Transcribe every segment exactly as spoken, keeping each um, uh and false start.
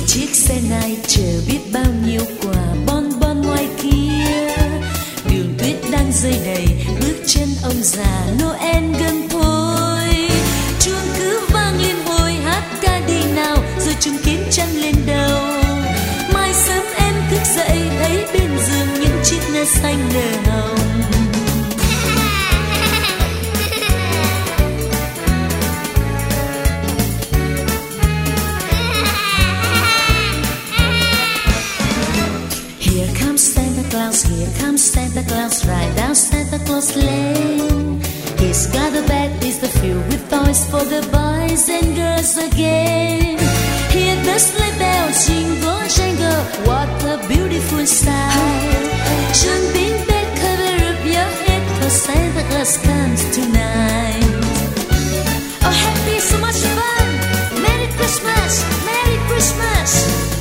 chiếc xe này chờ biết bao nhiêu quà bon bon ngoài kia. Đường tuyết đang rơi đầy, bước chân ông già Noel gần thôi. Chuông cứ vang liên hồi, hát ca đi nào, rồi chứng kiến trăng lên đầu. Mai sớm em thức dậy, thấy bên giường những chiếc nơ xanh nở hồng. Here comes Santa Claus, here comes Santa Claus, right down Santa Claus Lane. He's got a bag, is the filled with toys for the boys and girls again. Hear the sleigh bells jingle jangle, what a beautiful sight. Jumping bed, cover up your head, 'cause Santa Claus comes tonight. Oh, happy, so much fun! Merry Christmas, Merry Christmas!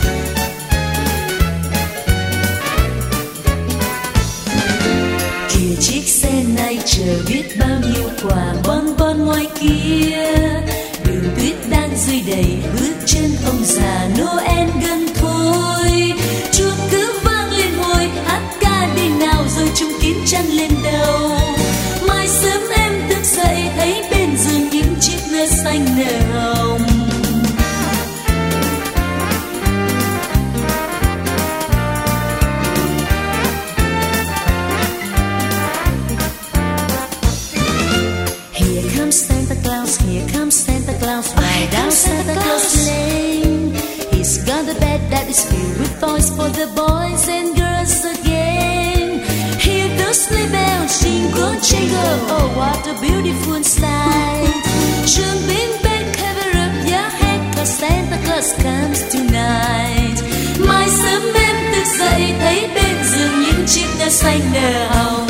Kìa chiếc xe này chờ biết bao nhiêu quà bon bon ngoài kia. Đường tuyết đang rơi đầy, bước chân ông già Noel gần thôi. Chuông cứ vang lên hồi, hát ca đi nào, rồi chung kín chăn lên đầu. Mai sớm em thức dậy, thấy bên giường những chiếc nơ xanh nở hồng. Here comes Santa Claus, here comes Santa Claus, right down Santa Claus Lane. He's got a bed that is filled with toys for the boys and girls again. Hear those sleigh bells jingle jangle, oh what a beautiful sight. Jump in bed, cover up your head, 'cause Santa Claus comes tonight. Mai sớm em thức dậy, thấy bên giường những chiếc nơ xanh nở hồng.